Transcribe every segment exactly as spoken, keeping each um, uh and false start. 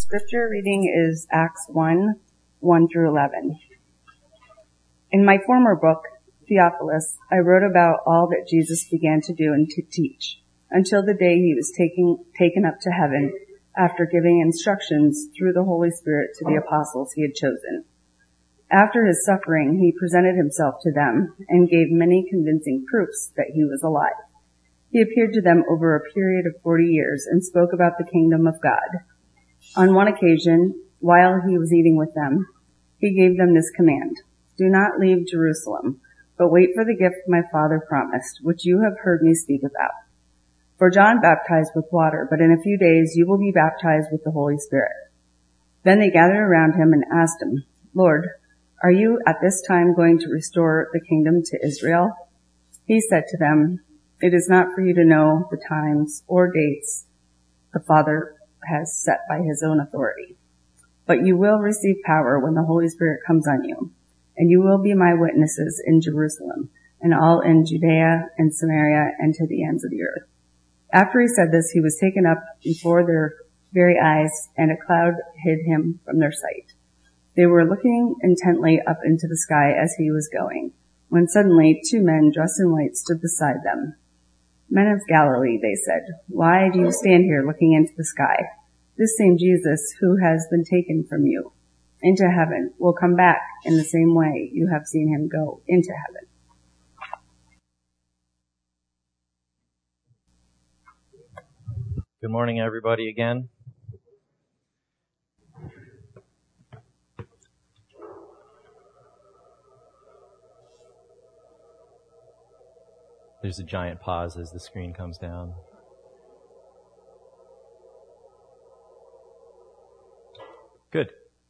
Scripture reading is Acts one, one through eleven. In my former book, Theophilus, I wrote about all that Jesus began to do and to teach, until the day he was taking, taken up to heaven, after giving instructions through the Holy Spirit to the apostles he had chosen. After his suffering, he presented himself to them and gave many convincing proofs that he was alive. He appeared to them over a period of forty years and spoke about the kingdom of God. On one occasion, while he was eating with them, he gave them this command: "Do not leave Jerusalem, but wait for the gift my Father promised, which you have heard me speak about. For John baptized with water, but in a few days you will be baptized with the Holy Spirit." Then they gathered around him and asked him, "Lord, are you at this time going to restore the kingdom to Israel?" He said to them, "It is not for you to know the times or dates the Father has set by his own authority, but you will receive power when the Holy Spirit comes on you, and you will be my witnesses in Jerusalem and all in Judea and Samaria and to the ends of the earth." After he said this, he was taken up before their very eyes, and a cloud hid him from their sight. They were looking intently up into the sky as he was going, when suddenly two men dressed in white stood beside them. "Men of Galilee," they said, "why do you stand here looking into the sky? This same Jesus who has been taken from you into heaven will come back in the same way you have seen him go into heaven." Good morning, everybody, again. There's a giant pause as the screen comes down. Good.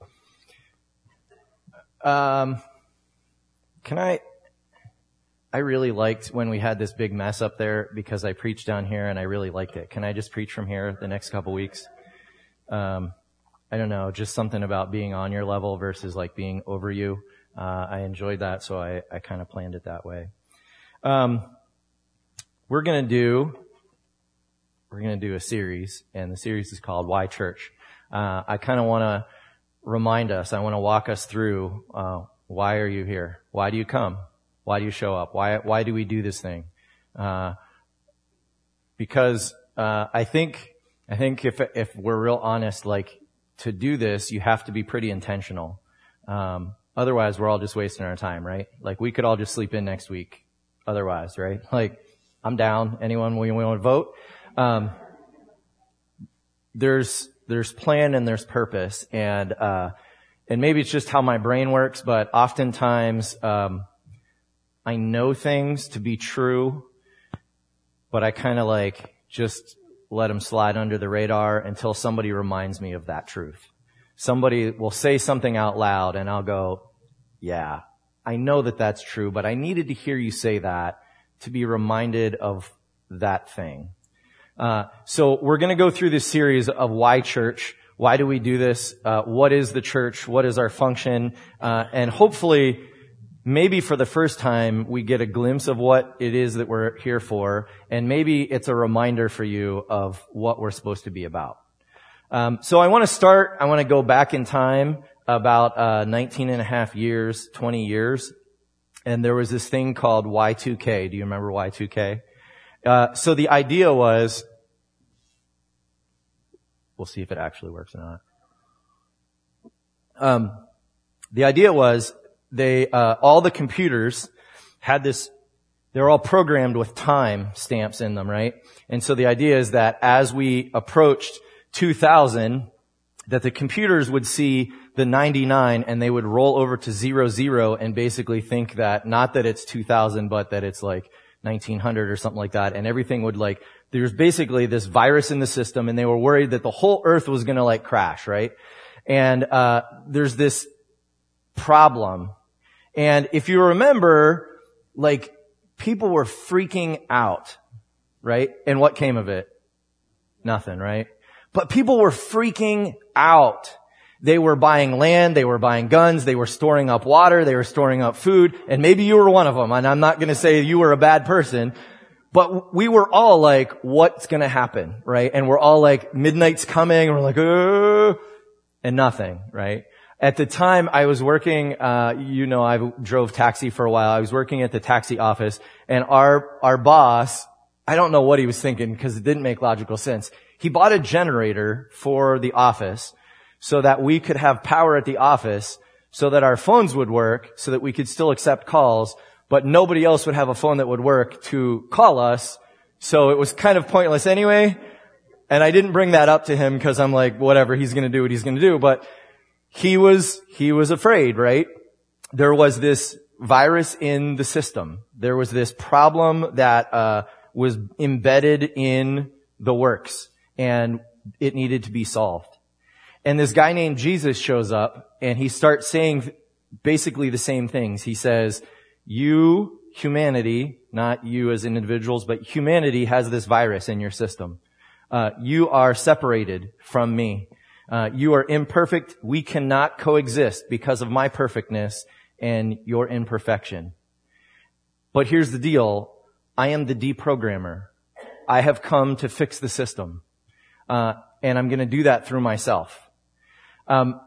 Um, can I, I really liked when we had this big mess up there because I preached down here and I really liked it. Can I just preach from here the next couple weeks? Um, I don't know, just something about being on your level versus like being over you. Uh, I enjoyed that, so I, I kind of planned it that way. Um, we're gonna do, we're gonna do a series, and the series is called Why Church? Uh, I kind of want to remind us, I want to walk us through, uh, why are you here? Why do you come? Why do you show up? Why, why do we do this thing? Uh, because, uh, I think, I think if, if we're real honest, like, to do this, you have to be pretty intentional. Um, otherwise we're all just wasting our time, right? Like, we could all just sleep in next week otherwise, right? Like, I'm down. Anyone, we want to vote? Um, there's, there's plan and there's purpose, and, uh, and maybe it's just how my brain works, but oftentimes, um, I know things to be true, but I kind of like just let them slide under the radar until somebody reminds me of that truth. Somebody will say something out loud and I'll go, yeah, I know that that's true, but I needed to hear you say that to be reminded of that thing. Uh, so we're going to go through this series of Why Church. Why do we do this? Uh, what is the church? What is our function? Uh, and hopefully, maybe for the first time, we get a glimpse of what it is that we're here for, and maybe it's a reminder for you of what we're supposed to be about. Um, so I want to start, I want to go back in time about uh nineteen and a half years, twenty years, and there was this thing called Y two K. Do you remember Y two K? Uh, so the idea was, we'll see if it actually works or not. Um, the idea was, they, uh, all the computers had this, they're all programmed with time stamps in them, right? And so the idea is that as we approached two thousand, that the computers would see the ninety-nine and they would roll over to zero zero and basically think that, not that it's two thousand, but that it's like nineteen hundred or something like that, and everything would like, there's basically this virus in the system, and they were worried that the whole earth was gonna like crash, right? And, uh, there's this problem. And if you remember, like, people were freaking out, right? And what came of it? Nothing, right? But people were freaking out. They were buying land, they were buying guns, they were storing up water, they were storing up food, and maybe you were one of them, and I'm not going to say you were a bad person, but we were all like, what's going to happen, right? And we're all like, midnight's coming, and we're like, oh, and nothing, right? At the time I was working, uh, you know, I drove taxi for a while. I was working at the taxi office, and our, our boss, I don't know what he was thinking because it didn't make logical sense. He bought a generator for the office so that we could have power at the office, so that our phones would work, so that we could still accept calls, but nobody else would have a phone that would work to call us. So it was kind of pointless anyway. And I didn't bring that up to him because I'm like, whatever, he's going to do what he's going to do. But he was, he was afraid, right? There was this virus in the system. There was this problem that, uh, was embedded in the works, and it needed to be solved. And this guy named Jesus shows up, and he starts saying basically the same things. He says, you, humanity, not you as individuals, but humanity has this virus in your system. Uh, you are separated from me. Uh, you are imperfect. We cannot coexist because of my perfectness and your imperfection. But here's the deal. I am the deprogrammer. I have come to fix the system. Uh, and I'm going to do that through myself. Um,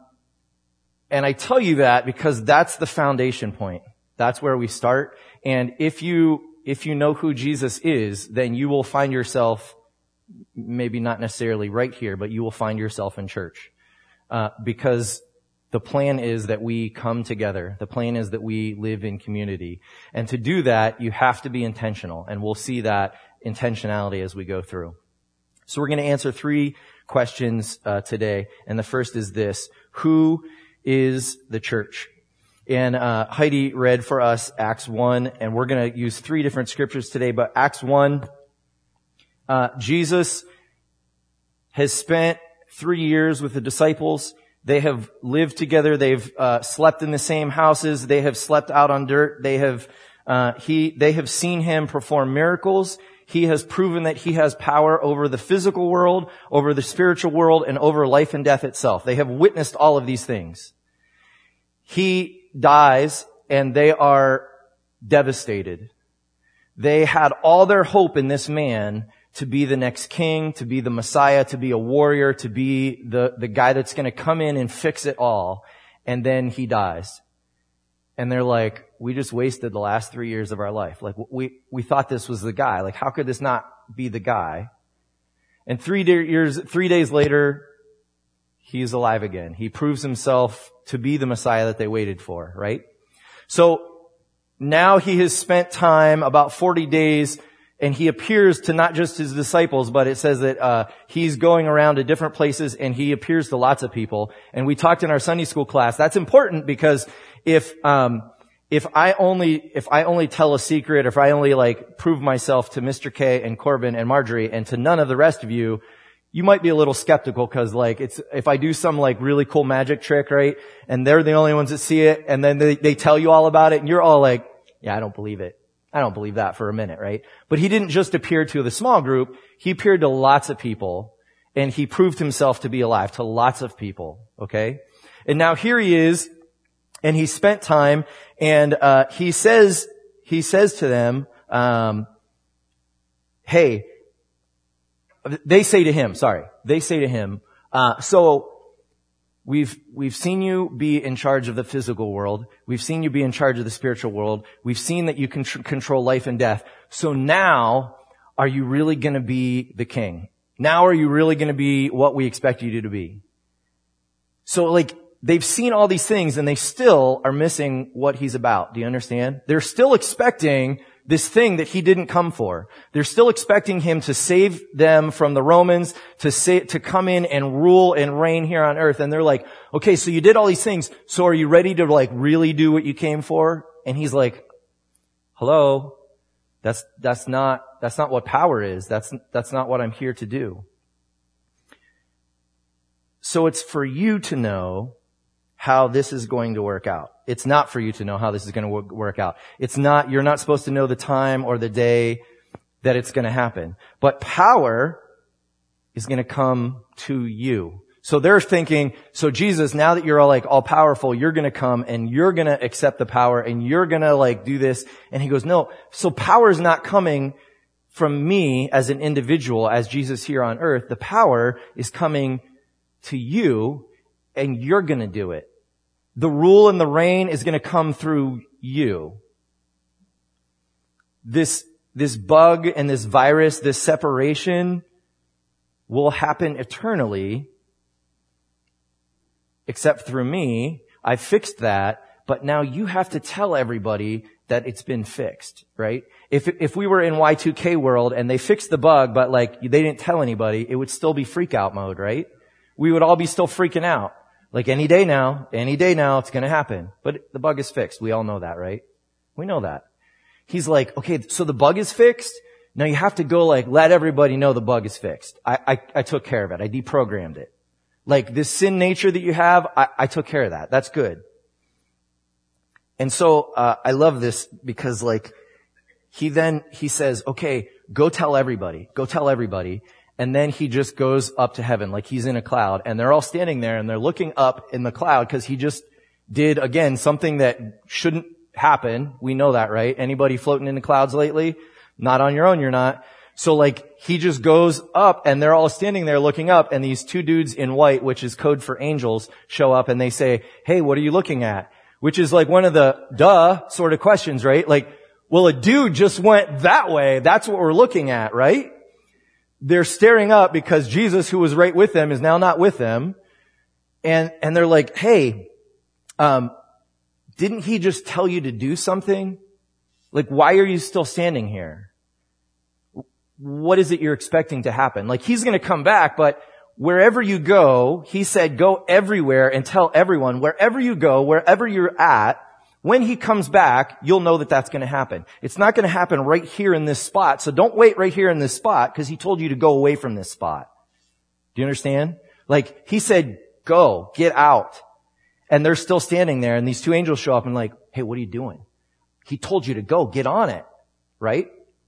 and I tell you that because that's the foundation point. That's where we start. And if you, if you know who Jesus is, then you will find yourself, maybe not necessarily right here, but you will find yourself in church. Uh, because the plan is that we come together. The plan is that we live in community. And to do that, you have to be intentional. And we'll see that intentionality as we go through. So we're going to answer three questions uh, today. And the first is this: who is the church? And uh, Heidi read for us Acts one, and we're going to use three different scriptures today. But Acts one, uh, Jesus has spent three years with the disciples. They have lived together. They've uh, slept in the same houses. They have slept out on dirt. They have uh, he they have seen him perform miracles. He has proven that he has power over the physical world, over the spiritual world, and over life and death itself. They have witnessed all of these things. He dies, and they are devastated. They had all their hope in this man to be the next king, to be the Messiah, to be a warrior, to be the, the guy that's going to come in and fix it all. And then he dies. And they're like, we just wasted the last three years of our life. Like, we, we thought this was the guy. Like, how could this not be the guy? And three de- years, three days later, he's alive again. He proves himself to be the Messiah that they waited for, right? So now he has spent time, about forty days, and he appears to not just his disciples, but it says that uh he's going around to different places, and he appears to lots of people. And we talked in our Sunday school class, that's important because if um if I only if I only tell a secret, or if I only like prove myself to Mister K and Corbin and Marjorie and to none of the rest of you, you might be a little skeptical, because like it's if I do some like really cool magic trick, right, and they're the only ones that see it, and then they, they tell you all about it, and you're all like, yeah, I don't believe it. I don't believe that for a minute, right? But he didn't just appear to the small group. He appeared to lots of people, and he proved himself to be alive to lots of people, okay? And now here he is, and he spent time, and uh he says, he says to them, um, hey, they say to him, sorry, they say to him, uh so We've, we've seen you be in charge of the physical world. We've seen you be in charge of the spiritual world. We've seen that you can tr- control life and death. So now, are you really going to be the king? Now are you really going to be what we expect you to be? So like, they've seen all these things, and they still are missing what he's about. Do you understand? They're still expecting this thing that he didn't come for. They're still expecting him to save them from the Romans, to say, to come in and rule and reign here on earth. And they're like, okay, so you did all these things. So are you ready to like really do what you came for? And he's like, hello, that's, that's not, that's not what power is. That's, that's not what I'm here to do. So it's for you to know how this is going to work out. It's not for you to know how this is going to work out. It's not, you're not supposed to know the time or the day that it's going to happen. But power is going to come to you. So they're thinking, so Jesus, now that you're all like all powerful, you're going to come and you're going to accept the power and you're going to like do this. And he goes, no, so power is not coming from me as an individual, as Jesus here on earth. The power is coming to you. and you're going to do it. The rule and the reign is going to come through you. This, this bug and this virus, this separation will happen eternally, except through me. I fixed that, but now you have to tell everybody that it's been fixed, right? If, if we were in Y two K world and they fixed the bug, but like they didn't tell anybody, it would still be freak out mode, right? We would all be still freaking out. Like any day now, any day now, it's going to happen. But the bug is fixed. We all know that, right? We know that. He's like, okay, so the bug is fixed. Now you have to go like, let everybody know the bug is fixed. I, I, I took care of it. I deprogrammed it. Like this sin nature that you have, I, I took care of that. That's good. And so, uh, I love this because like, he then, he says, okay, go tell everybody. Go tell everybody. And then he just goes up to heaven like he's in a cloud and they're all standing there and they're looking up in the cloud because he just did, again, something that shouldn't happen. We know that, right? Anybody floating in the clouds lately? Not on your own, you're not. So like he just goes up and they're all standing there looking up and these two dudes in white, which is code for angels, show up and they say, hey, what are you looking at? Which is like one of the duh sort of questions, right? Like, well, a dude just went that way. That's what we're looking at, right? They're staring up because Jesus, who was right with them, is now not with them. And, and they're like, hey, um, didn't he just tell you to do something? Like, why are you still standing here? What is it you're expecting to happen? Like, he's going to come back, but wherever you go, he said, go everywhere and tell everyone, wherever you go, wherever you're at, when he comes back, you'll know that that's going to happen. It's not going to happen right here in this spot. So don't wait right here in this spot because he told you to go away from this spot. Do you understand? Like he said, go, get out. And they're still standing there and these two angels show up and like, hey, what are you doing? He told you to go, get on it, right?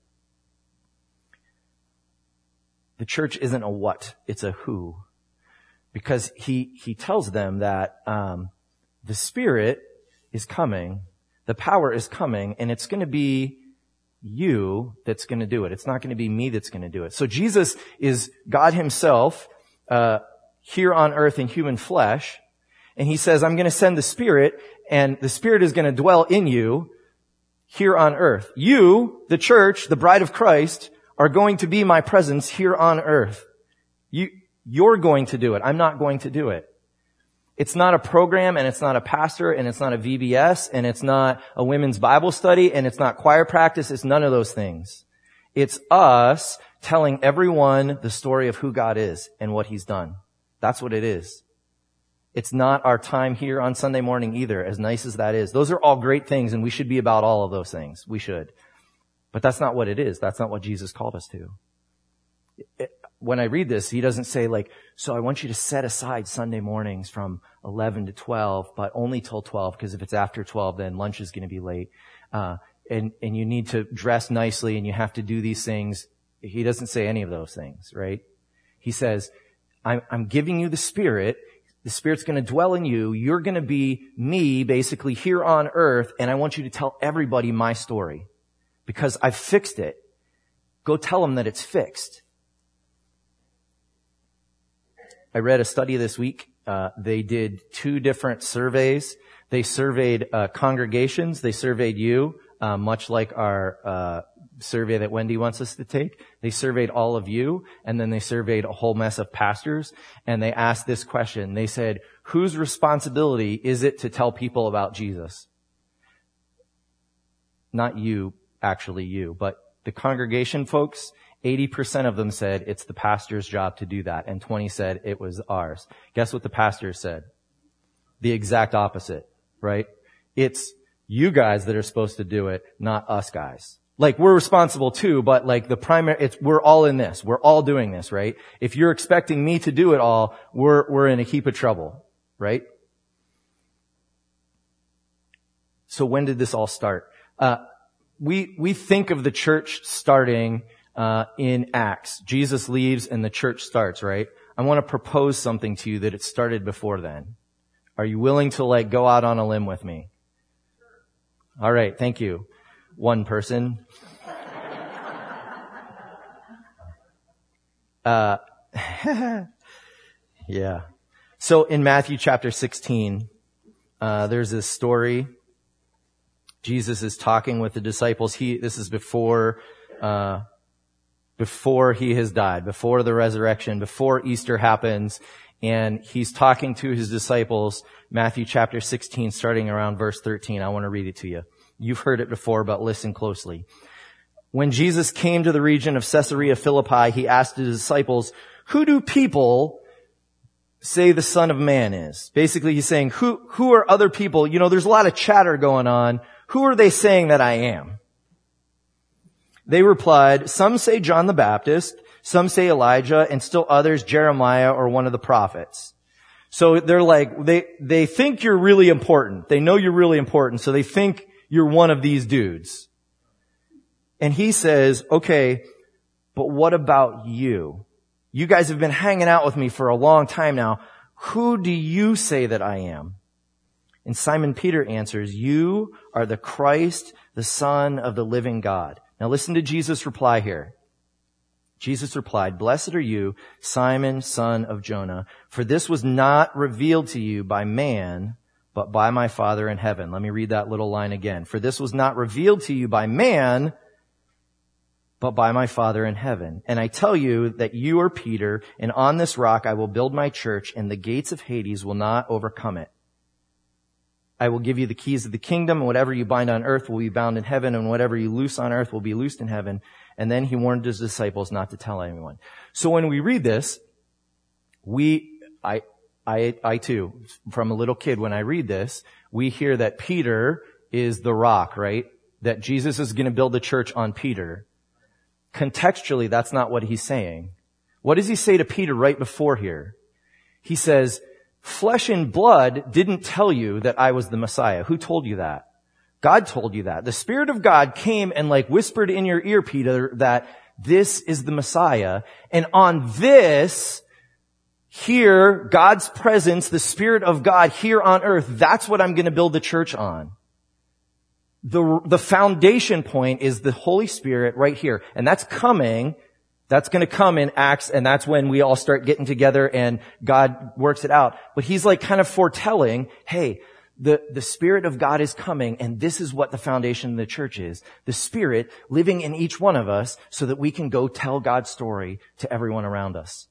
The church isn't a what, it's a who. Because he, he tells them that, um, the Spirit is coming, the power is coming, and it's going to be you that's going to do it. It's not going to be me that's going to do it. So Jesus is God himself, uh, here on earth in human flesh, and he says, I'm going to send the Spirit, and the Spirit is going to dwell in you here on earth. You, the church, the bride of Christ, are going to be my presence here on earth. You, you're going to do it. I'm not going to do it. It's not a program, and it's not a pastor, and it's not a V B S, and it's not a women's Bible study, and it's not choir practice. It's none of those things. It's us telling everyone the story of who God is and what he's done. That's what it is. It's not our time here on Sunday morning either, as nice as that is. Those are all great things, and we should be about all of those things. We should. But that's not what it is. That's not what Jesus called us to. It, when I read this, he doesn't say like, so I want you to set aside Sunday mornings from eleven to twelve, but only till twelve, because if it's after twelve, then lunch is going to be late. Uh, and, and you need to dress nicely and you have to do these things. He doesn't say any of those things, right? He says, I'm, I'm giving you the Spirit. The Spirit's going to dwell in you. You're going to be me basically here on earth. And I want you to tell everybody my story because I've fixed it. Go tell them that it's fixed. I read a study this week. Uh, they did two different surveys. They surveyed uh, congregations. They surveyed you, uh, much like our uh, survey that Wendy wants us to take. They surveyed all of you, and then they surveyed a whole mess of pastors. And they asked this question. They said, whose responsibility is it to tell people about Jesus? Not you, actually you, but the congregation folks. eighty percent of them said it's the pastor's job to do that, and twenty said it was ours. Guess what the pastor said? The exact opposite, right? It's you guys that are supposed to do it, not us guys. Like, we're responsible too, but like the primary, it's, we're all in this. We're all doing this, right? If you're expecting me to do it all, we're, we're in a heap of trouble, right? So when did this all start? Uh, we, we think of the church starting Uh, in Acts. Jesus leaves and the church starts, right? I want to propose something to you that it started before then. Are you willing to like go out on a limb with me? All right. Thank you. One person. Uh, yeah. So in Matthew chapter sixteen, uh, there's this story. Jesus is talking with the disciples. He, this is before, uh, before he has died, before the resurrection, before Easter happens. And he's talking to his disciples, Matthew chapter sixteen, starting around verse thirteen. I want to read it to you. You've heard it before, but listen closely. When Jesus came to the region of Caesarea Philippi, he asked his disciples, who do people say the Son of Man is? Basically, he's saying, who, who are other people? You know, there's a lot of chatter going on. Who are they saying that I am? They replied, some say John the Baptist, some say Elijah, and still others Jeremiah or one of the prophets. So they're like, they, they think you're really important. They know you're really important, so they think you're one of these dudes. And he says, okay, but what about you? You guys have been hanging out with me for a long time now. Who do you say that I am? And Simon Peter answers, you are the Christ, the Son of the living God. Now listen to Jesus' reply here. Jesus replied, blessed are you, Simon, son of Jonah, for this was not revealed to you by man, but by my Father in heaven. Let me read that little line again. For this was not revealed to you by man, but by my Father in heaven. And I tell you that you are Peter, and on this rock I will build my church, and the gates of Hades will not overcome it. I will give you the keys of the kingdom, and whatever you bind on earth will be bound in heaven, and whatever you loose on earth will be loosed in heaven. And then he warned his disciples not to tell anyone. So when we read this, we, I, I, I too, from a little kid, when I read this, we hear that Peter is the rock, right? That Jesus is going to build the church on Peter. Contextually, that's not what he's saying. What does he say to Peter right before here? He says, flesh and blood didn't tell you that I was the Messiah. Who told you that? God told you that. The Spirit of God came and like whispered in your ear, Peter, that this is the Messiah. And on this, here, God's presence, the Spirit of God here on earth, that's what I'm going to build the church on. The, the foundation point is the Holy Spirit right here. And that's coming. That's going to come in Acts, and that's when we all start getting together and God works it out. But he's like kind of foretelling, hey, the, the Spirit of God is coming, and this is what the foundation of the church is. The Spirit living in each one of us so that we can go tell God's story to everyone around us.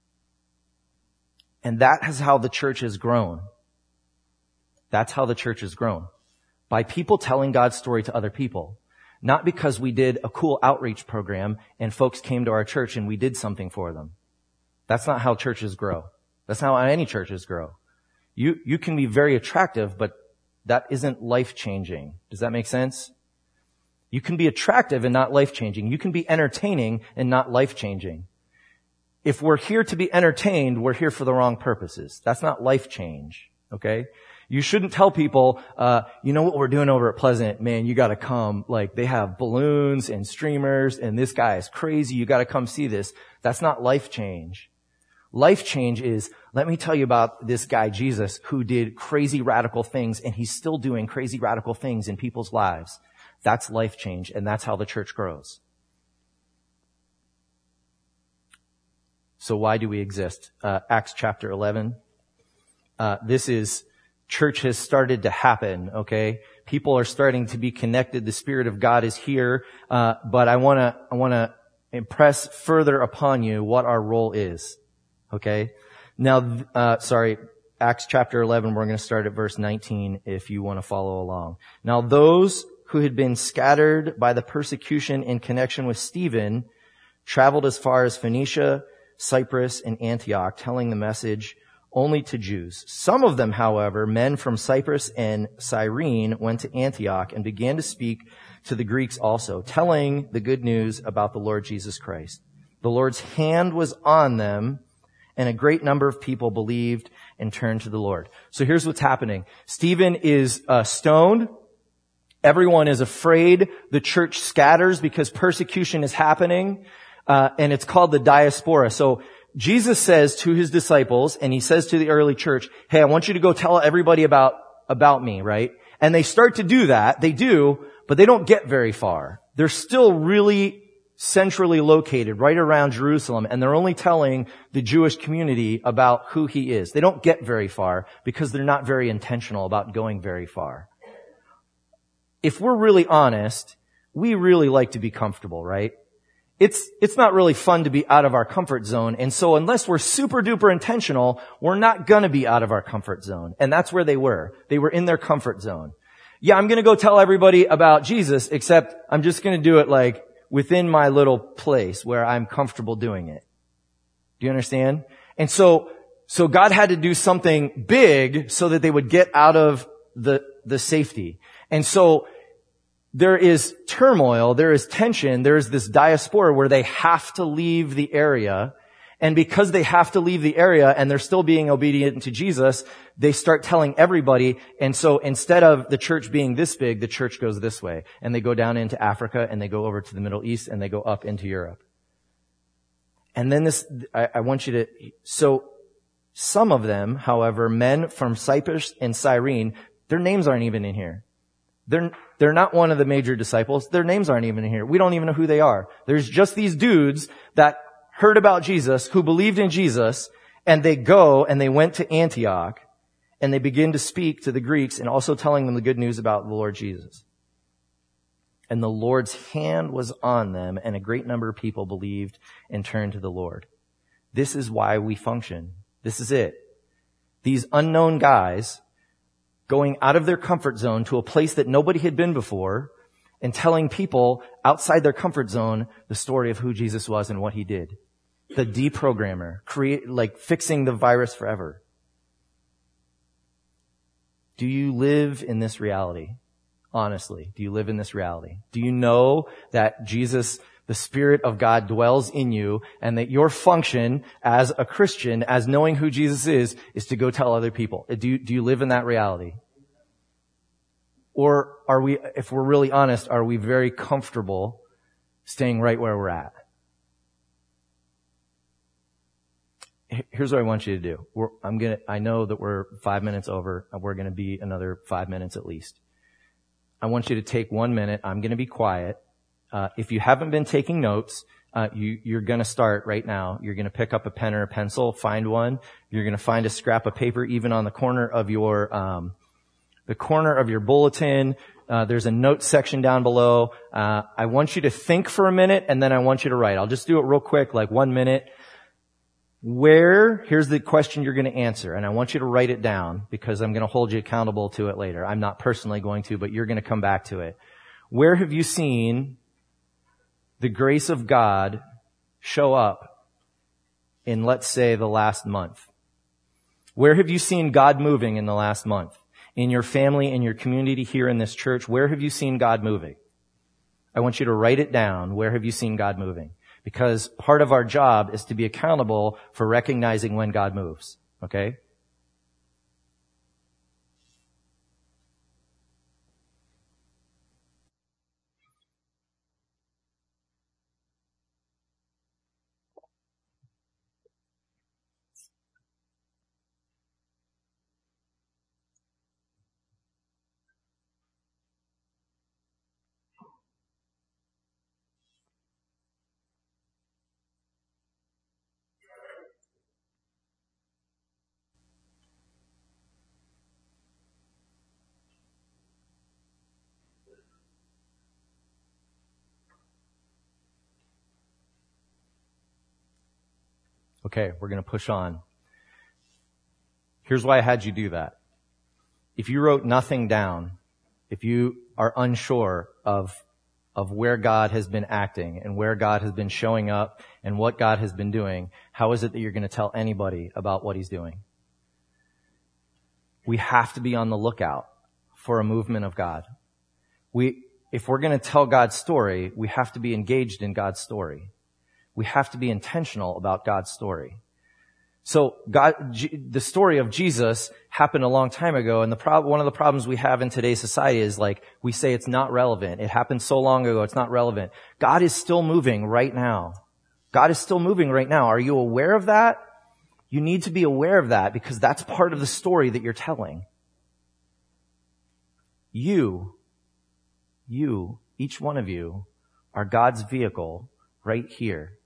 And that is how the church has grown. That's how the church has grown. By people telling God's story to other people. Not because we did a cool outreach program and folks came to our church and we did something for them. That's not how churches grow. That's not how any churches grow. You, you can be very attractive, but that isn't life-changing. Does that make sense? You can be attractive and not life-changing. You can be entertaining and not life-changing. If we're here to be entertained, we're here for the wrong purposes. That's not life change, okay? You shouldn't tell people, uh, you know what we're doing over at Pleasant? Man, you gotta come. Like, they have balloons and streamers, and this guy is crazy. You gotta come see this. That's not life change. Life change is, let me tell you about this guy, Jesus, who did crazy radical things, and he's still doing crazy radical things in people's lives. That's life change, and that's how the church grows. So why do we exist? Uh, Acts chapter eleven. Uh, this is, church has started to happen, okay? People are starting to be connected. The Spirit of God is here. Uh, but I wanna, I wanna impress further upon you what our role is, okay? Now, uh, sorry, Acts chapter eleven, we're gonna start at verse nineteen if you wanna follow along. Now, those who had been scattered by the persecution in connection with Stephen traveled as far as Phoenicia, Cyprus, and Antioch, telling the message only to Jews. Some of them, however, men from Cyprus and Cyrene, went to Antioch and began to speak to the Greeks also, telling the good news about the Lord Jesus Christ. The Lord's hand was on them, and a great number of people believed and turned to the Lord. So here's what's happening. Stephen is uh, stoned. Everyone is afraid. The church scatters because persecution is happening. Uh, and it's called the diaspora. So Jesus says to his disciples, and he says to the early church, hey, I want you to go tell everybody about, about me, right? And they start to do that. They do, but they don't get very far. They're still really centrally located right around Jerusalem, and they're only telling the Jewish community about who he is. They don't get very far because they're not very intentional about going very far. If we're really honest, we really like to be comfortable, right? It's, it's not really fun to be out of our comfort zone. And so unless we're super duper intentional, we're not gonna be out of our comfort zone. And that's where they were. They were in their comfort zone. Yeah, I'm gonna go tell everybody about Jesus, except I'm just gonna do it like within my little place where I'm comfortable doing it. Do you understand? And so, so God had to do something big so that they would get out of the, the safety. And so there is turmoil, there is tension, there is this diaspora where they have to leave the area. And because they have to leave the area and they're still being obedient to Jesus, they start telling everybody. And so instead of the church being this big, the church goes this way. And they go down into Africa and they go over to the Middle East and they go up into Europe. And then this, I, I want you to, so some of them, however, men from Cyprus and Cyrene, their names aren't even in here. They're, they're not one of the major disciples. Their names aren't even in here. We don't even know who they are. There's just these dudes that heard about Jesus, who believed in Jesus, and they go and they went to Antioch and they begin to speak to the Greeks and also telling them the good news about the Lord Jesus. And the Lord's hand was on them, and a great number of people believed and turned to the Lord. This is why we function. This is it. These unknown guys going out of their comfort zone to a place that nobody had been before and telling people outside their comfort zone the story of who Jesus was and what he did. The deprogrammer, create, like fixing the virus forever. Do you live in this reality? Honestly, do you live in this reality? Do you know that Jesus, the Spirit of God, dwells in you, and that your function as a Christian, as knowing who Jesus is, is to go tell other people? Do you, do you live in that reality? Or are we, if we're really honest, are we very comfortable staying right where we're at? Here's what I want you to do. We're, I'm gonna, I know that we're five minutes over, and we're gonna be another five minutes at least. I want you to take one minute. I'm gonna be quiet. Uh, if you haven't been taking notes, uh, you, you're gonna start right now. You're gonna pick up a pen or a pencil, find one. You're gonna find a scrap of paper, even on the corner of your, um, the corner of your bulletin. Uh, there's a notes section down below. Uh, I want you to think for a minute, and then I want you to write. I'll just do it real quick, like one minute. Where, here's the question you're going to answer, and I want you to write it down because I'm going to hold you accountable to it later. I'm not personally going to, but you're going to come back to it. Where have you seen the grace of God show up in, let's say, the last month? Where have you seen God moving in the last month? In your family, in your community, here in this church, where have you seen God moving? I want you to write it down. Where have you seen God moving? Because part of our job is to be accountable for recognizing when God moves. Okay? Okay, we're going to push on. Here's why I had you do that. If you wrote nothing down, if you are unsure of, of where God has been acting and where God has been showing up and what God has been doing, how is it that you're going to tell anybody about what he's doing? We have to be on the lookout for a movement of God. We, if we're going to tell God's story, we have to be engaged in God's story. We have to be intentional about God's story. So God, G, the story of Jesus happened a long time ago, and the prob- one of the problems we have in today's society is like, we say it's not relevant. It happened so long ago, it's not relevant. God is still moving right now. God is still moving right now. Are you aware of that? You need to be aware of that because that's part of the story that you're telling. You, you, each one of you, are God's vehicle right here.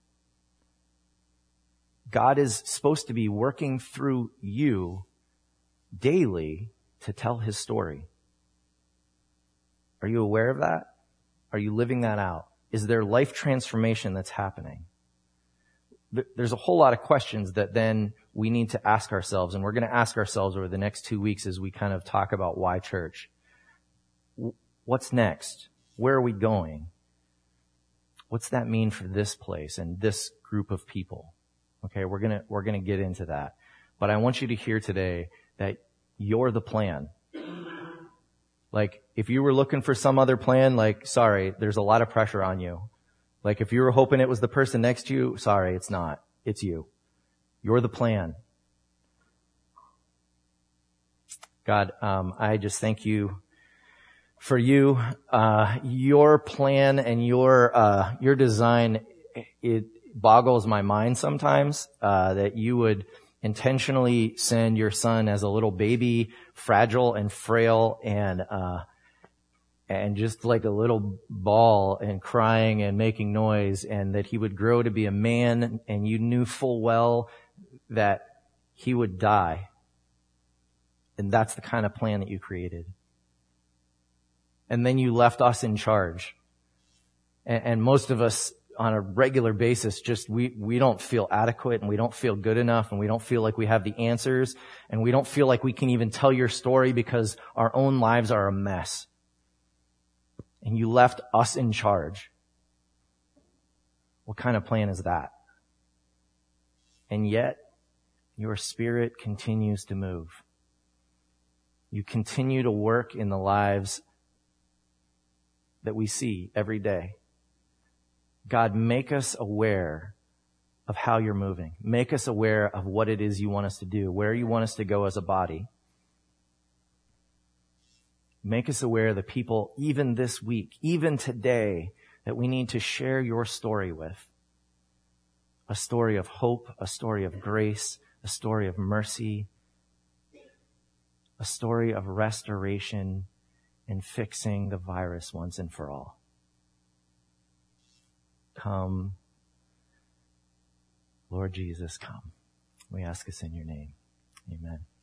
God is supposed to be working through you daily to tell his story. Are you aware of that? Are you living that out? Is there life transformation that's happening? There's a whole lot of questions that then we need to ask ourselves, and we're going to ask ourselves over the next two weeks as we kind of talk about why church. What's next? Where are we going? What's that mean for this place and this group of people? Okay, we're going to, we're going to get into that. But I want you to hear today that you're the plan. Like, if you were looking for some other plan, like, sorry, there's a lot of pressure on you. Like, if you were hoping it was the person next to you, sorry, it's not. It's you. You're the plan. God, um, I just thank you for you, uh, your plan and your, uh, your design. It boggles my mind sometimes, uh, that you would intentionally send your son as a little baby, fragile and frail and, uh, and just like a little ball and crying and making noise, and that he would grow to be a man, and you knew full well that he would die. And that's the kind of plan that you created. And then you left us in charge. And, and most of us on a regular basis, just we, we don't feel adequate, and we don't feel good enough, and we don't feel like we have the answers, and we don't feel like we can even tell your story because our own lives are a mess. And you left us in charge. What kind of plan is that? And yet, your Spirit continues to move. You continue to work in the lives that we see every day. God, make us aware of how you're moving. Make us aware of what it is you want us to do, where you want us to go as a body. Make us aware of the people, even this week, even today, that we need to share your story with. A story of hope, a story of grace, a story of mercy, a story of restoration and fixing the virus once and for all. Come, Lord Jesus, come. We ask this in your name. Amen.